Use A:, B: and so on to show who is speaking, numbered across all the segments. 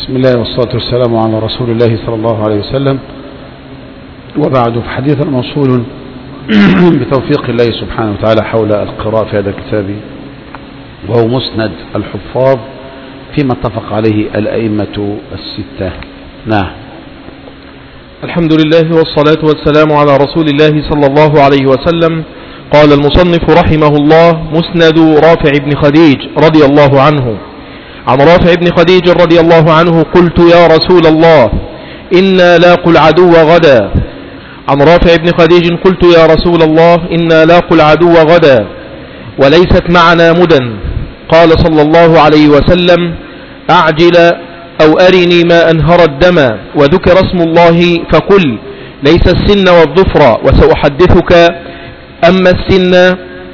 A: بسم الله والصلاة والسلام على رسول الله صلى الله عليه وسلم، وبعد، فحديث موصول بتوفيق الله سبحانه وتعالى حول القراءة في هذا الكتاب، وهو مسند الحفاظ فيما اتفق عليه الأئمة الستة. نعم.
B: الحمد لله والصلاة والسلام على رسول الله صلى الله عليه وسلم. قال المصنف رحمه الله: مسند رافع بن خديج رضي الله عنه. عن رافع بن خديج رضي الله عنه: قلت يا رسول الله إنا لاقوا العدو غدا. عن رافع بن خديج: قلت يا رسول الله إنا لاقوا العدو غدا وليست معنا مدن. قال صلى الله عليه وسلم: أعجل أو أرني ما أنهر الدم وذكر اسم الله فقل ليس السن والظفر وسأحدثك. أما السن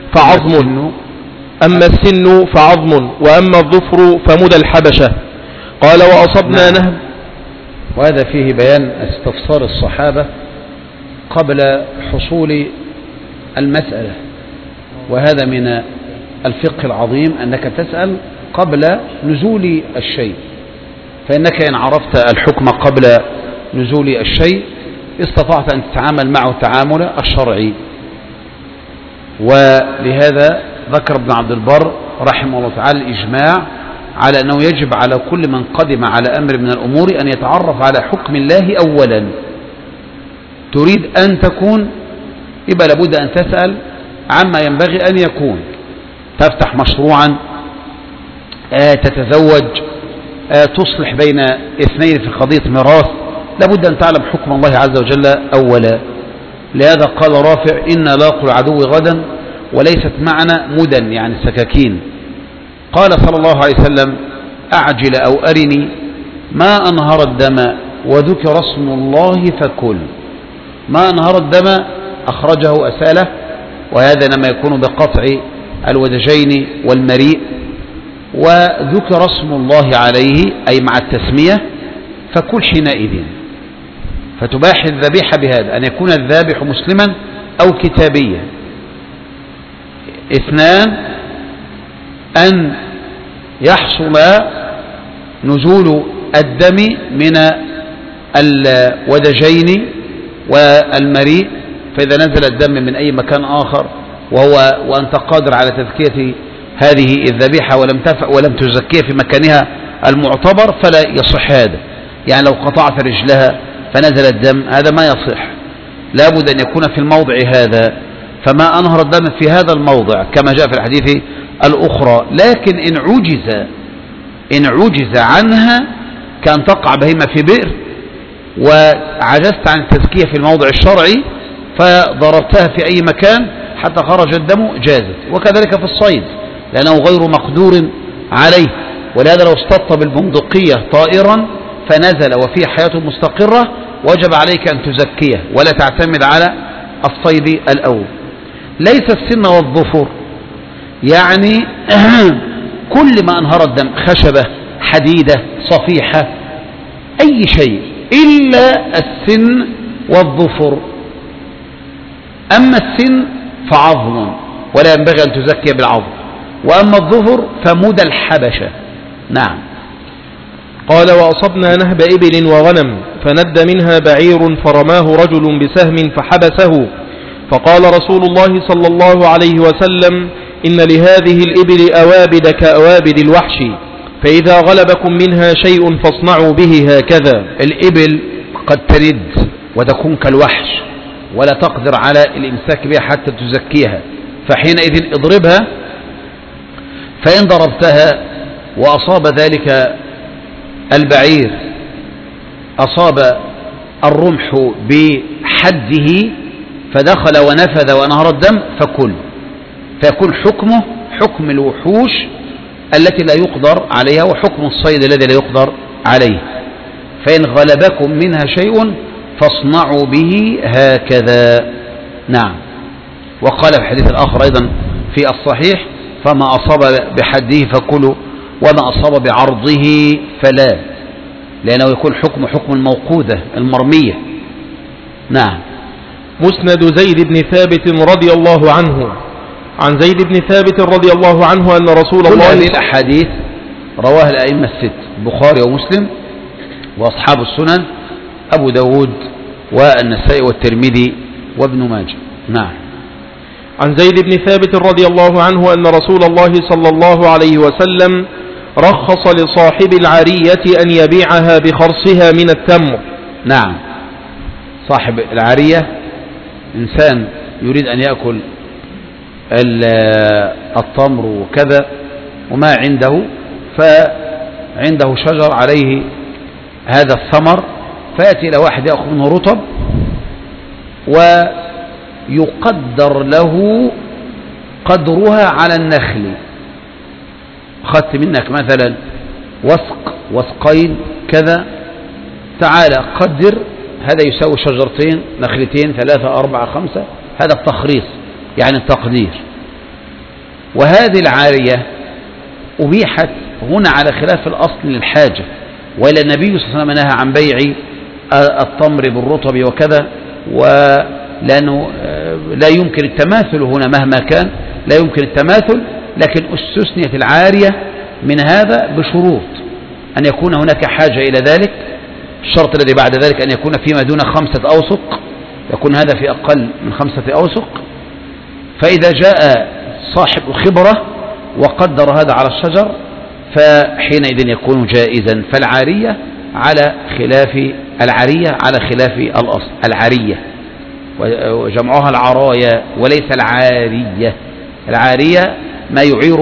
B: فعظم وأما الظفر فمدى الحبشة. قال: وأصبنا نهب.
A: وهذا فيه بيان استفسار الصحابة قبل حصول المسألة، وهذا من الفقه العظيم أنك تسأل قبل نزول الشيء، فإنك إن عرفت الحكم قبل نزول الشيء استطعت أن تتعامل معه التعامل الشرعي. ولهذا ذكر ابن عبد البر رحمه الله تعالى الإجماع على أنه يجب على كل من قدم على أمر من الأمور أن يتعرف على حكم الله أولا. تريد أن تكون، يبقى لابد أن تسأل عما ينبغي أن يكون. تفتح مشروعا، تتزوج، تصلح بين اثنين في قضية ميراث، لابد أن تعلم حكم الله عز وجل أولا. لهذا قال رافع: إنا لاقوا العدو غدا وليست معنا مدن، يعني سكاكين. قال صلى الله عليه وسلم: أعجل أو أرني ما أنهر الدم وذكر اسم الله فكل. ما أنهر الدم أخرجه أساله، وهذا لما يكون بقطع الودجين والمريء، وذكر اسم الله عليه أي مع التسمية فكل حينئذ. فتباح الذبيحة بهذا، أن يكون الذابح مسلما أو كتابيا. اثنان، أن يحصل نزول الدم من الودجين والمريء، فإذا نزل الدم من أي مكان آخر وأنت قادر على تزكية هذه الذبيحة ولم تزكيها في مكانها المعتبر فلا يصح هذا. يعني لو قطعت رجلها فنزل الدم هذا ما يصح، لابد أن يكون في الموضع هذا. فما أنهر الدم في هذا الموضع كما جاء في الحديث الأخرى. لكن إن عجز عنها كان تقع بهيمة في بئر وعجزت عن التزكية في الموضع الشرعي فضربتها في أي مكان حتى خرج الدم جازت. وكذلك في الصيد لأنه غير مقدور عليه. ولهذا لو اصطدت بالبندقية طائرا فنزل وفيه حياته مستقرة وجب عليك أن تزكيه ولا تعتمد على الصيد الأول. ليس السن والظفر، يعني كل ما أنهر الدم، خشبة، حديدة، صفيحة، أي شيء إلا السن والظفر. أما السن فعظم ولا ينبغي أن تزكي بالعظم، وأما الظفر فمدى الحبشة. نعم.
B: قال: وأصبنا نهب إبل وغنم فند منها بعير فرماه رجل بسهم فحبسه، فقال رسول الله صلى الله عليه وسلم: إن لهذه الإبل أوابد كأوابد الوحش، فإذا غلبكم منها شيء فاصنعوا به هكذا.
A: الإبل قد تند وتكون كالوحش ولا تقدر على الإمساك بها حتى تزكيها، فحينئذ اضربها. فإن ضربتها وأصاب ذلك البعير، أصاب الرمح بحده فدخل ونفذ ونهر الدم فكل، فيكون حكمه حكم الوحوش التي لا يقدر عليها وحكم الصيد الذي لا يقدر عليه. فإن غلبكم منها شيء فاصنعوا به هكذا. نعم. وقال في الحديث الآخر أيضا في الصحيح: فما أصاب بحده فكلوا وما أصاب بعرضه فلا، لأنه يكون حكم الموقوذة المرمية. نعم.
B: مسند زيد بن ثابت رضي الله عنه. عن زيد بن ثابت رضي الله عنه أن رسول الله،
A: كل هذه الأحاديث رواها الأئمة الست، البخاري ومسلم وأصحاب السنن أبو داود والنسائي والترمذي وابن ماجه. نعم.
B: عن زيد بن ثابت رضي الله عنه أن رسول الله صلى الله عليه وسلم رخص لصاحب العرية أن يبيعها بخرصها من التمر.
A: نعم. صاحب العرية إنسان يريد أن يأكل التمر وكذا وما عنده، فعنده شجر عليه هذا الثمر، فيأتي إلى واحد يأخذ منه رطب ويقدر له قدرها على النخل. أخذت منك مثلا وسقين كذا، تعالى قدر هذا يساوي شجرتين نخلتين 3 4 5، هذا التخريص يعني التقدير. وهذه العارية أبيحت هنا على خلاف الأصل للحاجة، وإلى النبي صلى الله عليه وسلم نهى عن بيع التمر بالرطب وكذا، ولأنه لا يمكن التماثل هنا مهما كان، لا يمكن التماثل، لكن استثنيت العارية من هذا بشروط أن يكون هناك حاجة إلى ذلك. الشرط الذي بعد ذلك أن يكون فيما دون 5 أوسق، يكون هذا في أقل من 5 أوسق. فإذا جاء صاحب خبرة وقدر هذا على الشجر فحينئذ يكون جائزا. فالعارية على خلاف الأصل، العارية وجمعها العرايا وليس العارية. العارية ما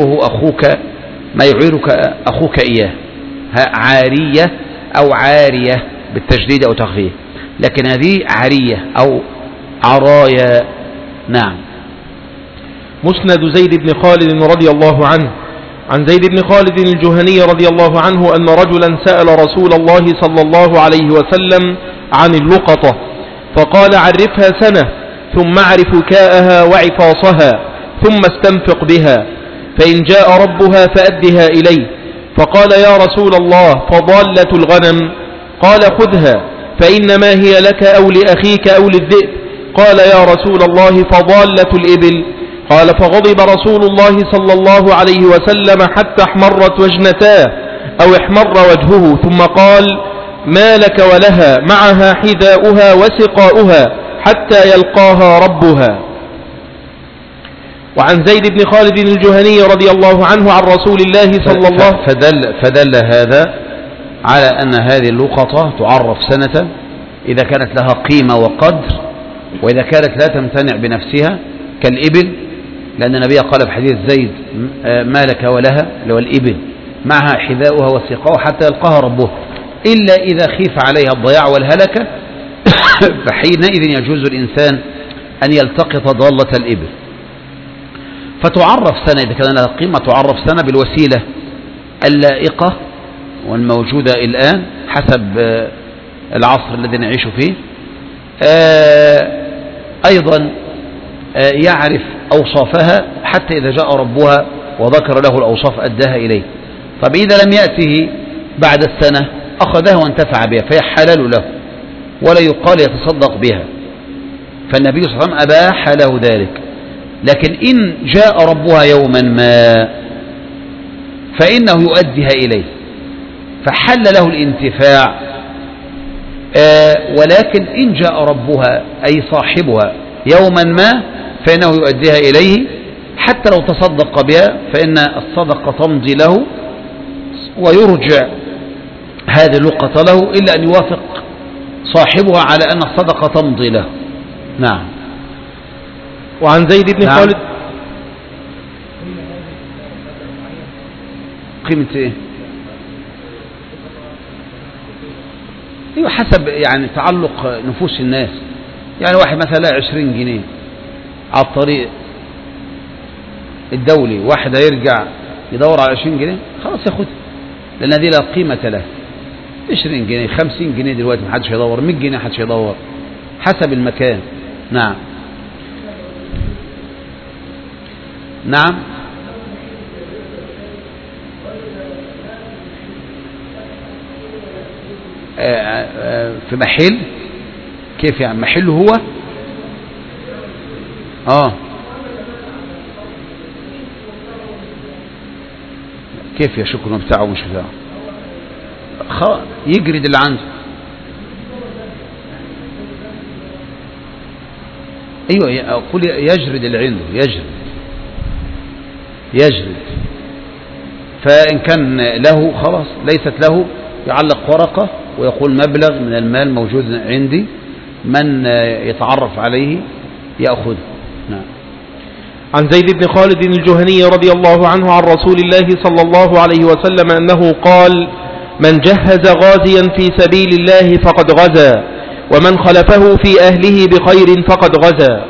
A: يعيرك أخوك إياه، عارية أو عارية بالتجديد أو تخفيف، لكن هذه عارية أو عرايا. نعم.
B: مسند زيد بن خالد رضي الله عنه. عن زيد بن خالد الجهني رضي الله عنه أن رجلا سأل رسول الله صلى الله عليه وسلم عن اللقطة، فقال عرفها سنة ثم اعرف كاءها وعفاصها ثم استنفق بها، فإن جاء ربها فأدها إليه. فقال يا رسول الله فضالة الغنم؟ قال خذها فإنما هي لك أو لأخيك أو للذئب. قال يا رسول الله فضالة الإبل؟ قال فغضب رسول الله صلى الله عليه وسلم حتى احمرت وجنتاه أو احمر وجهه، ثم قال ما لك ولها معها حذاؤها وسقاؤها حتى يلقاها ربها. وعن زيد بن خالد الجهني رضي الله عنه عن رسول الله صلى الله عليه وسلم
A: فدل هذا على أن هذه اللقطة تعرف سنة إذا كانت لها قيمة وقدر، وإذا كانت لا تمتنع بنفسها كالإبل، لأن النبي قال في حديث زيد ما لك ولها لو الإبل معها حذاؤها وسقاؤها حتى يلقاها ربها، إلا إذا خيف عليها الضياع والهلكة فحينئذ يجوز الإنسان أن يلتقط ضالة الإبل. فتعرف سنة إذا كان لها قيمة، تعرف سنة بالوسيلة اللائقة والموجودة الآن حسب العصر الذي نعيش فيه. أيضا يعرف أوصافها حتى إذا جاء ربها وذكر له الأوصاف أداها إليه. طب إذا لم يأته بعد السنة أخذها وانتفع بها فهي حلال له ولا يقال يتصدق بها، فالنبي صلى الله عليه وسلم أباح له ذلك. لكن إن جاء ربها يوما ما فإنه يؤديها إليه فحل له الانتفاع، ولكن إن جاء ربها أي صاحبها يوما ما فإنه يؤديها إليه حتى لو تصدق بها، فإن الصدقة تمضي له ويرجع هذه اللقطة له إلا أن يوافق صاحبها على أن الصدقة تمضي له. نعم.
B: وعن زيد بن خالد
A: قيمة ايه؟ ايوه حسب يعني تعلق نفوس الناس. يعني واحد مثلا 20 جنيه على الطريق الدولي، واحد هيرجع يدور على 20 جنيه خلاص ياخدها، لان هذه لا قيمة له. 20 جنيه 50 جنيه دلوقتي محدش يدور، 100 جنيه محدش يدور، حسب المكان. نعم. نعم. في محل كيف يعني محل هو كيف يا شكرا بتاعه مش بتاعه يجرد اللي عنده. ايوه اقول يجرد اللي عنده، يجرد. فإن كان له خلاص، ليست له يعلق ورقة ويقول مبلغ من المال موجود عندي، من يتعرف عليه يأخذه. نعم.
B: عن زيد بن خالد الجهني رضي الله عنه عن رسول الله صلى الله عليه وسلم أنه قال: من جهز غازيا في سبيل الله فقد غزا، ومن خلفه في أهله بخير فقد غزا.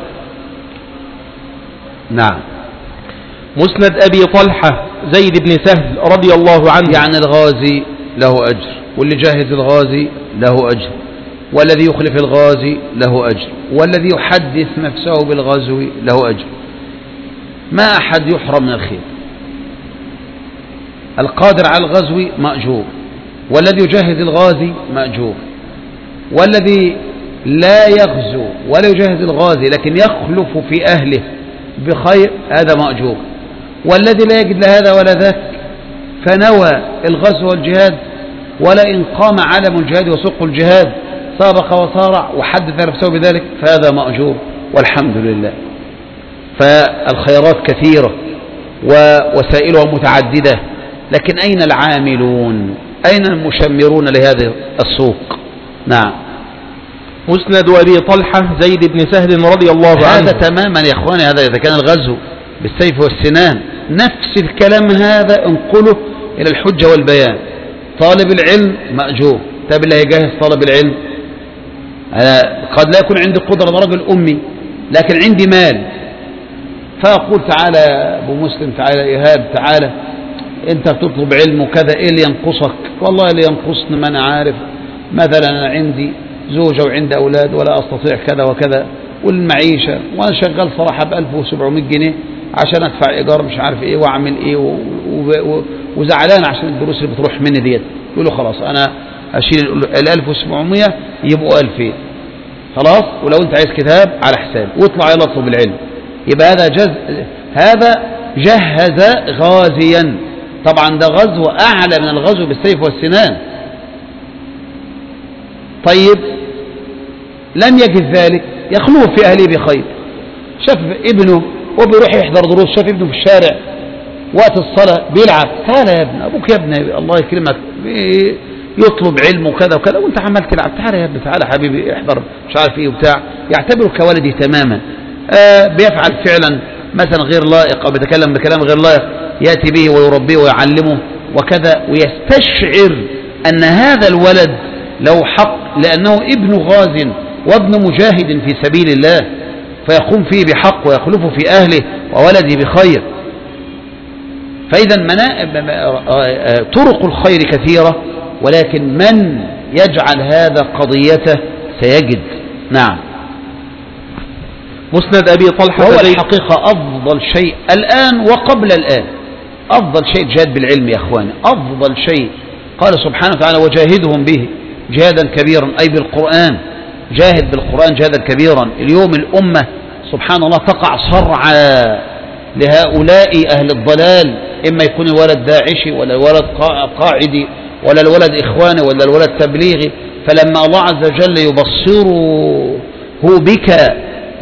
A: نعم.
B: مسند أبي طلحة زيد بن سهل رضي الله عنه.
A: يعني الغازي له أجر، واللي جاهز الغازي له أجر، والذي يخلف الغازي له أجر، والذي يحدث نفسه بالغزو له أجر. ما أحد يحرم من الخير. القادر على الغزو مأجور، والذي يجهز الغازي مأجور، والذي لا يغزو ولا يجهز الغازي لكن يخلف في أهله بخير هذا مأجور. والذي لا يجد لهذا ولا ذاك فنوى الغزو والجهاد، ولا إن قام علم الجهاد وسوق الجهاد سابق وصارع وحدث نفسه بذلك فهذا مأجور والحمد لله. فالخيرات كثيرة ووسائلها متعددة، لكن أين العاملون؟ أين المشمرون لهذا السوق؟ نعم.
B: مسند أبي طلحة زيد بن سهل رضي الله عنه.
A: هذا تماما يا إخواني، هذا إذا كان الغزو بالسيف والسنان، نفس الكلام هذا انقله إلى الحجة والبيان. طالب العلم مأجور. طيب اللي هيجهز طالب العلم، أنا قد لا يكون عندي قدرة، أنا رجل أمي لكن عندي مال، فأقول تعالى أبو مسلم، تعالى إيهاب، تعالى أنت بتطلب علم وكذا، إيه اللي ينقصك؟ والله اللي ينقصني ما أنا عارف، مثلا أنا عندي زوجة وعندي أولاد ولا أستطيع كذا وكذا، والمعيشة وأنا شغال صراحة ب1700 جنيه عشان أدفع إيجار مش عارف إيه وأعمل إيه وزعلان عشان الدروس اللي بتروح مني ديت. يقول له خلاص أنا أشيل 1700 يبقوا 2000 خلاص، ولو أنت عايز كتاب على حساب واطلع يلا اطلب العلم. يبقى هذا جهز غازيا. طبعا ده غزو أعلى من الغزو بالسيف والسنان. طيب لم يجد ذلك، يخلوه في أهله بخير. شاف ابنه وبيروح يحضر دروس، شاف ابنه في الشارع وقت الصلاة بيلعب، تعالى يا ابن أبوك يا ابني الله يكرمك يطلب علم وكذا وكذا وانت عمال تلعب، تعالى يا ابني تعالى حبيبي احضر مش عارف ايه وبتاع، يعتبره كولدي تماما. بيفعل فعلا مثلا غير لائق أو بيتكلم بكلام غير لائق، يأتي به ويربيه ويعلمه وكذا، ويستشعر أن هذا الولد له حق لأنه ابن غاز وابن مجاهد في سبيل الله، فيقوم فيه بحق ويخلفه في أهله وولده بخير. فإذا طرق الخير كثيرة، ولكن من يجعل هذا قضيته سيجد. نعم.
B: مسند أبي طلحة
A: وهو الحقيقة أفضل شيء الآن وقبل الآن، أفضل شيء جهاد بالعلم يا أخواني، أفضل شيء. قال سبحانه وتعالى وجاهدهم به جهادا كبيرا، أي بالقرآن، جاهد بالقرآن جهادا كبيرا. اليوم الأمة سبحان الله تقع صرعى لهؤلاء أهل الضلال، إما يكون الولد داعشي ولا الولد قاعدي ولا الولد إخواني ولا الولد تبليغي. فلما الله عز وجل يبصره بك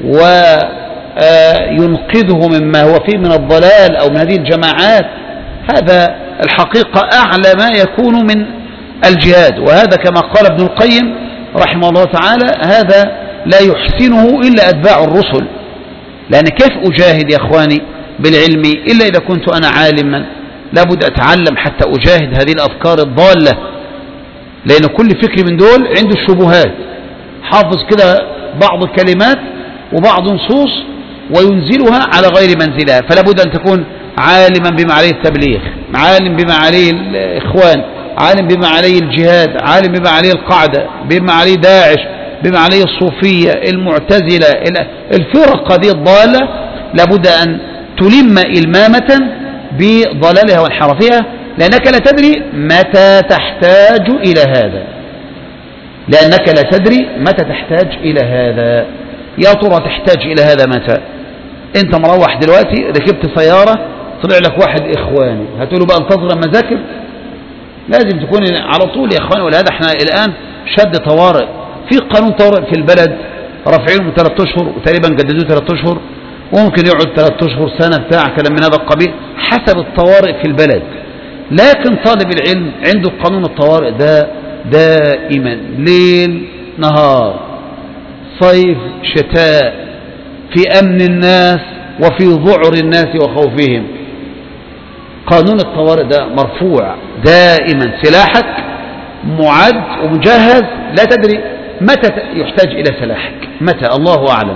A: وينقذه مما هو فيه من الضلال أو من هذه الجماعات، هذا الحقيقة أعلى ما يكون من الجهاد. وهذا كما قال ابن القيم رحمه الله تعالى هذا لا يحسنه إلا أتباع الرسل. لأن كيف أجاهد يا أخواني بالعلم إلا إذا كنت أنا عالما؟ لابد أتعلم حتى أجاهد هذه الأفكار الضالة، لأن كل فكر من دول عنده الشبهات، حافظ كده بعض الكلمات وبعض نصوص وينزلها على غير منزلها. فلابد أن تكون عالما بما عليه التبليغ، عالم بما عليه الإخوان، عالم بما عليه الجهاد، عالم بما عليه القاعدة، بما عليه داعش، بما عليه الصوفية، المعتزلة، الفرق هذه الضالة، لابد أن تلم إلمامة بضلالها وانحرافها، لأنك لا تدري متى تحتاج إلى هذا، لأنك لا تدري متى تحتاج إلى هذا. يا ترى تحتاج إلى هذا متى؟ أنت مروح دلوقتي ركبت سيارة طلع لك واحد إخواني، هتقوله بقى انتظر أما ذاكر؟ لازم تكون على طول يا اخواني. ولهذا احنا الان شد طوارئ، في قانون طوارئ في البلد رافعينه من 3 اشهر وتقريبا جددوه 3 اشهر، وممكن يقعد 3 اشهر سنه بتاع كلام من هذا القبيل حسب الطوارئ في البلد. لكن طالب العلم عنده قانون الطوارئ ده دائما، ليل نهار، صيف شتاء، في امن الناس وفي ذعر الناس وخوفهم. قانون الطوارئ ده مرفوع دائما، سلاحك معد ومجهز، لا تدري متى يحتاج إلى سلاحك، متى الله أعلم،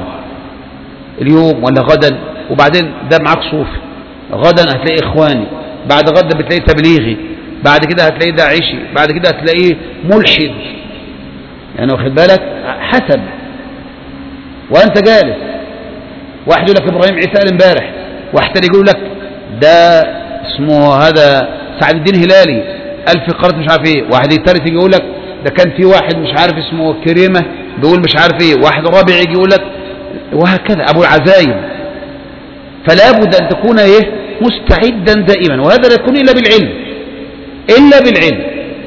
A: اليوم ولا غدا. وبعدين ده معك صوفي، غدا هتلاقي إخواني، بعد غدا بتلاقي تبليغي، بعد كده هتلاقي داعشي، بعد كده هتلاقيه ملحد، يعني واخد بالك حسب. وأنت جالس واحد يقول لك إبراهيم عيسى قال امبارح، واحد تاني يقول لك ده اسمه هذا سعد الدين هلالي قال في قرة مش عارف ايه، واحد الثالث يجي يقول لك ده كان في واحد مش عارف اسمه كريمة بيقول مش عارف ايه، واحد رابع يجي يقول لك، وهكذا ابو العزايم. فلا بد ان تكون ايه مستعدا دائما، وهذا لا يكون الا بالعلم، الا بالعلم،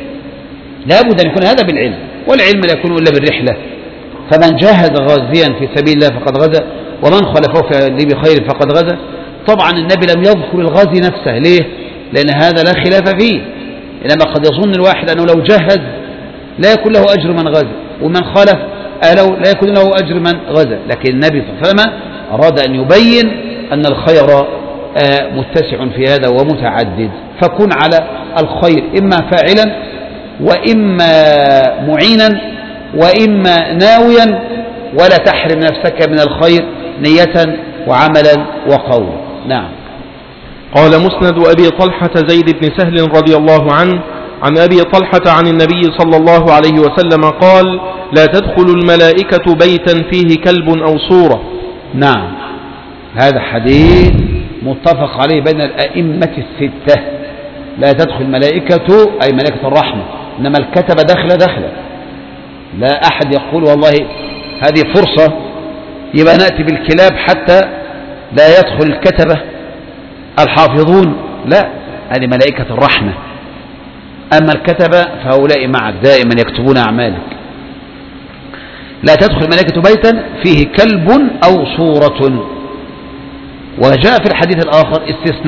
A: لا بد ان يكون هذا بالعلم، والعلم لا يكون الا بالرحلة. فمن جاهد غازيا في سبيل الله فقد غزا، ومن خلفه بخير فقد غزا. طبعا النبي لم يذكر الغازي نفسه، ليه؟ لأن هذا لا خلاف فيه، إنما قد يظن الواحد أنه لو جهز لا يكون له أجر من غزا، ومن خلف لا يكون له أجر من غزا. لكن النبي صلى الله عليه وسلم أراد أن يبين أن الخير متسع في هذا ومتعدد، فكن على الخير إما فاعلا وإما معينا وإما ناويا، ولا تحرم نفسك من الخير نية وعملا وقولا. نعم.
B: قال مسند أبي طلحة زيد بن سهل رضي الله عنه عن أبي طلحة عن النبي صلى الله عليه وسلم قال: لا تدخل الملائكة بيتا فيه كلب أو صورة.
A: نعم، هذا حديث متفق عليه بين الأئمة الستة. لا تدخل الملائكة أي ملائكة الرحمة، إنما الكتب دخل، لا أحد يقول والله هذه فرصة يبقى نأتي بالكلاب حتى لا يدخل الكتبة الحافظون، لا، هذه ملائكة الرحمة. أما الكتبة فهؤلاء معك دائما يكتبون أعمالك. لا تدخل الملائكة بيتا فيه كلب أو صورة. وجاء في الحديث الآخر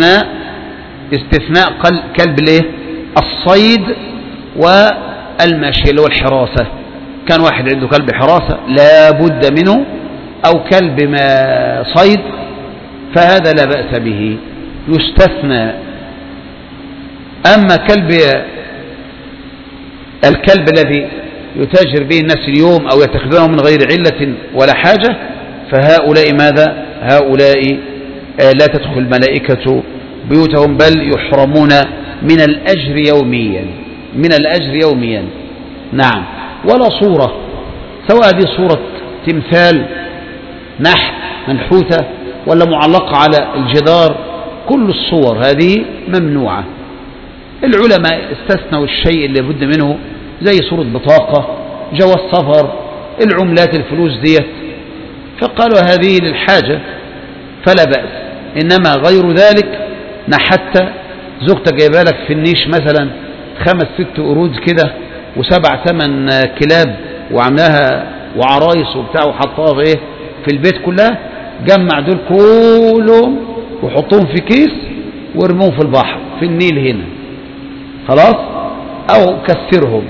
A: استثناء كلب ليه؟ الصيد والمشي اللي هو الحراسة. كان واحد عنده كلب حراسة لا بد منه، أو كلب ما صيد، فهذا لا بأس به يستثنى. أما الكلب الذي يتاجر به الناس اليوم أو يتخذونه من غير علة ولا حاجة، فهؤلاء ماذا؟ هؤلاء لا تدخل الملائكة بيوتهم، بل يحرمون من الأجر يوميا. نعم. ولا صورة، سواء هذه صورة تمثال نحت منحوتة ولا معلقة على الجدار، كل الصور هذه ممنوعة. العلماء استثنوا الشيء اللي بد منه، زي صورة بطاقة، جواز سفر، العملات الفلوس ديت، فقالوا هذه للحاجة فلا بأس. إنما غير ذلك نحت زوجتك جايبه لك في النيش مثلا 5-6 قرود كده و7 8 كلاب وعملاها وعرايس وبتاع وحطها في البيت كلها، جمع دول كلهم وحطهم في كيس وارموهم في البحر في النيل هنا خلاص، او كسرهم،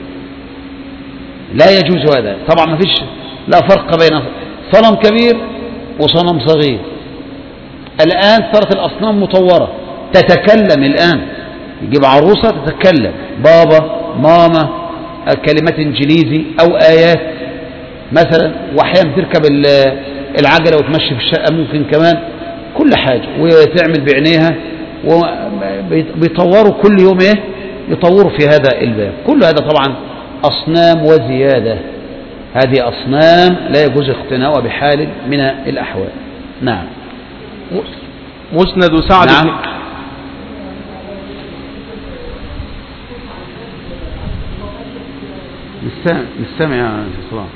A: لا يجوز هذا. طبعا ما فيش لا فرق بين صنم كبير وصنم صغير. الآن صارت الأصنام مطورة تتكلم، الآن يجيب عروسة تتكلم، بابا ماما، كلمات انجليزي او آيات مثلا، واحيانا تركب العجلة وتمشي في الشقة، ممكن كمان كل حاجة، وتعمل بعينيها، وبيطوروا كل يوم يطوروا في هذا الباب. كل هذا طبعا أصنام وزيادة، هذه أصنام لا يجوز اقتناؤها بحال من الأحوال. نعم.
B: مسند سعد.
A: نعم. مش سامع يا صلاح.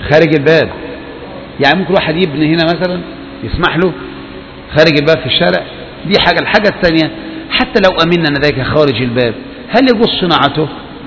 A: خارج الباب. يعني ممكن واحد يبني هنا مثلا يسمح له خارج الباب في الشارع، دي حاجة. الحاجة الثانية حتى لو أمنا أن ذلك خارج الباب، هل يجوز صناعته؟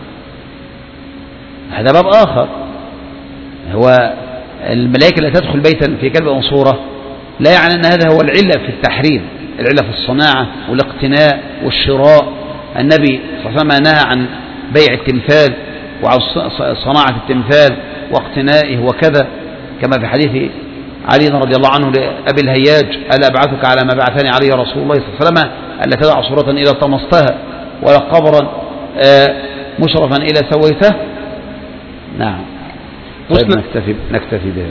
A: هذا باب آخر. هو الملائكة لا تدخل بيتا في كلب منصورة لا يعني أن هذا هو العلة في التحريم، العلة في الصناعة والاقتناء والشراء. النبي صلى الله عليه وسلم نهى عن بيع التمثال وعن صناعة التمثال واقتنائه وكذا، كما في حديث علي رضي الله عنه لأبي الهياج: ألا أبعثك على ما بعثني عليه رسول الله صلى الله عليه وسلم، ألا تدع صورة إلى طمستها ولا قبرا مشرفا إلى سويته. نعم. طيب نكتفي بهذا.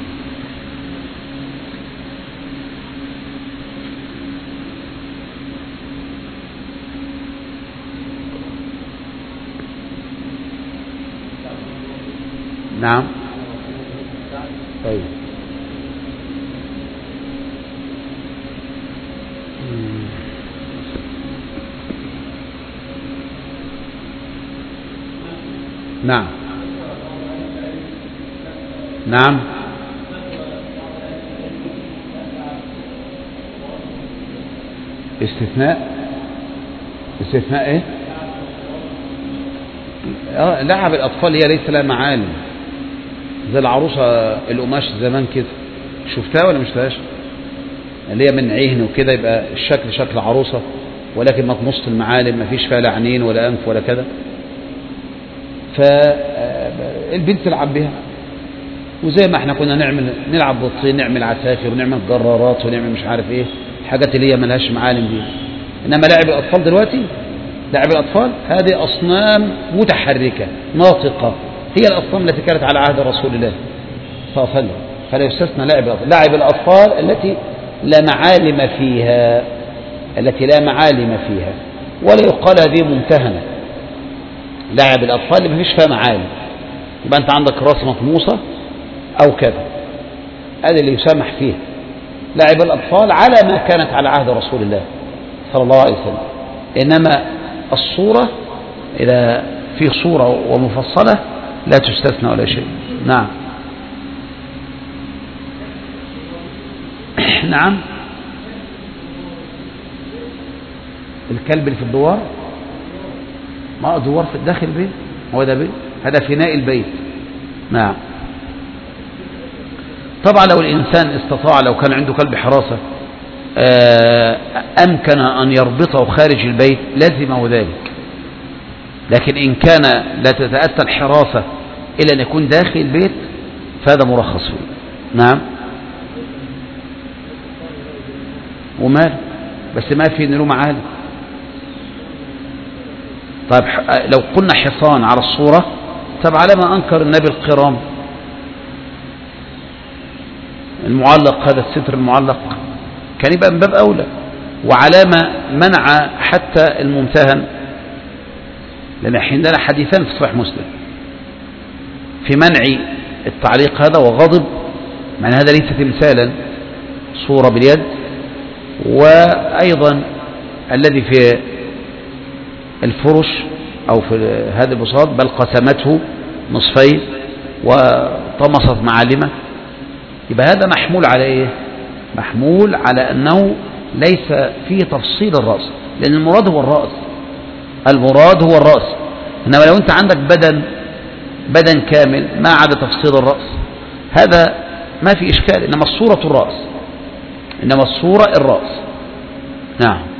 A: نعم. طيب. نعم. نعم. استثناء ايه؟ لعب الأطفال هي ليس لها معالم، زي العروسة القماش زمان كده، شفتها ولا مش شفتهاش؟ اللي هي من عين وكده، يبقى الشكل شكل عروسة ولكن مطموسة المعالم، ما فيش فيها لا عينين ولا أنف ولا كده. فالبنت تلعب بها، وزي ما احنا كنا نلعب بالطين، نعمل عساكر ونعمل جرارات ونعمل مش عارف ايه، الحاجات اللي هي ملهاش معالم دي. انما لاعب الاطفال دلوقتي، لاعب الاطفال هذه اصنام متحركه ناطقه، هي الاصنام التي كانت على عهد رسول الله صلى الله عليه وسلم. فلا يستثنى لاعب الاطفال التي لا معالم فيها، ولا يقال هذه ممتهنه. لاعب الاطفال اللي ما فيش فيها معالم، يبقى انت عندك راس مطموسه او كذا، هذا اللي يسامح فيه. لاعب الاطفال على ما كانت على عهد رسول الله صلى الله عليه وسلم. انما الصوره اذا في صوره ومفصله لا تستثنى ولا شيء. نعم. نعم. الكلب اللي في الدوار، ما دوار في داخل البيت، هو ده بيت، هذا فناء البيت. نعم. طبعا لو الإنسان استطاع، لو كان عنده كلب حراسة أمكن أن يربطه خارج البيت لازمه ذلك، لكن إن كان لا تتأتى الحراسة إلا أن يكون داخل البيت فهذا مرخص فيه. نعم. ومال، بس ما في له معالم. طيب لو قلنا حصان على الصورة، طب على ما أنكر النبي القرام المعلق، هذا الستر المعلق كان يبقى من باب أولى. وعلى ما منع حتى الممتهن، لأن عندنا حديثان في صحيح مسلم في منع التعليق هذا، وغضب معنى هذا ليس تمثالا صورة باليد، وأيضا الذي في الفرش أو في هذا البساط بل قسمته نصفين وطمست معالمه، يبقى هذا محمول على إيه؟ محمول على أنه ليس فيه تفصيل الرأس، لأن المراد هو الرأس، المراد هو الرأس. إنما لو أنت عندك بدن كامل ما عدا تفصيل الرأس هذا ما في إشكال، إنما الصورة الرأس، إنما الصورة الرأس. نعم.